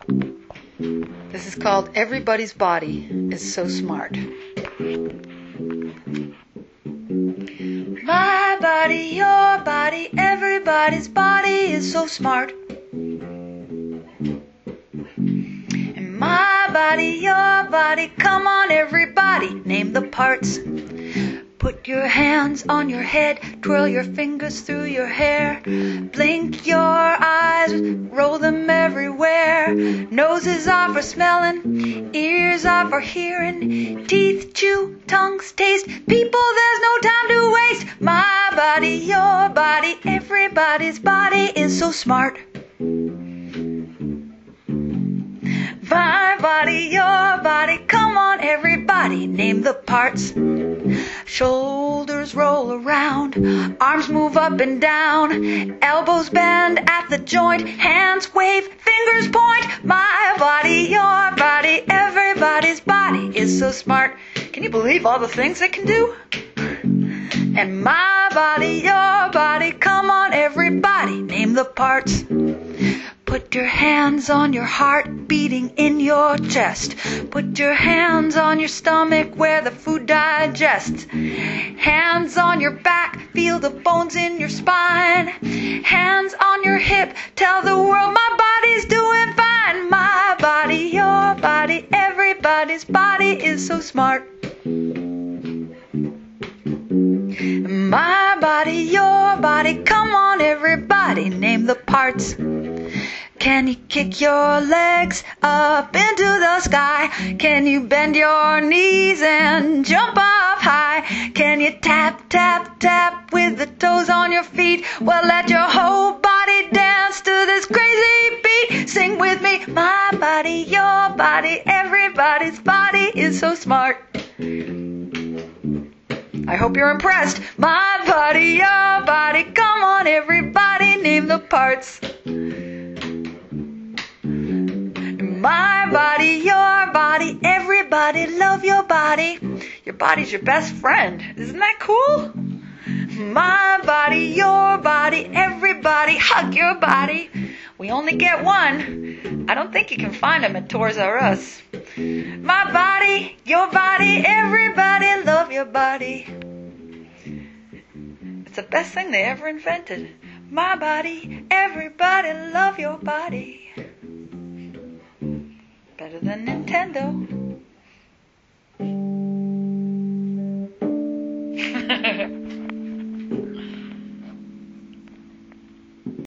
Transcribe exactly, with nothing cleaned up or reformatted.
This is called Everybody's Body is So Smart. My body, your body, everybody's body is so smart. And my body, your body, come on everybody, name the parts. Put your hands on your head, twirl your fingers through your hair, blink your eyes, roll them everywhere. Noses are for smelling, ears are for hearing, teeth chew, tongues taste, people there's no time to waste. My body, your body, everybody's body is so smart. My body, your body, come on everybody, name the parts. Shoulders roll around, arms move up and down, elbows bend at the joint, hands wave, fingers point. My body, your body, everybody's body is so smart. Can you believe all the things it can do? And my body, your body, come on everybody, name the parts. Put your hands on your heart beating in your chest. Put your hands on your stomach where the food digests. Hands on your back, feel the bones in your spine. Hands on your hip, tell the world my body's doing fine. My body, your body, everybody's body is so smart. My body, your body, come on everybody, name the parts. Can you kick your legs up into the sky? Can you bend your knees and jump up high? Can you tap, tap, tap with the toes on your feet? Well, let your whole body dance to this crazy beat. Sing with me, my body, your body, everybody's body is so smart. I hope you're impressed. My body, your body, come on everybody, name the parts. My body, your body, everybody love your body. Your body's your best friend. Isn't that cool? My body, your body, everybody hug your body. We only get one. I don't think you can find them at Toys R Us. My body, your body, everybody love your body. It's the best thing they ever invented. My body, everybody love your body. Better than Nintendo.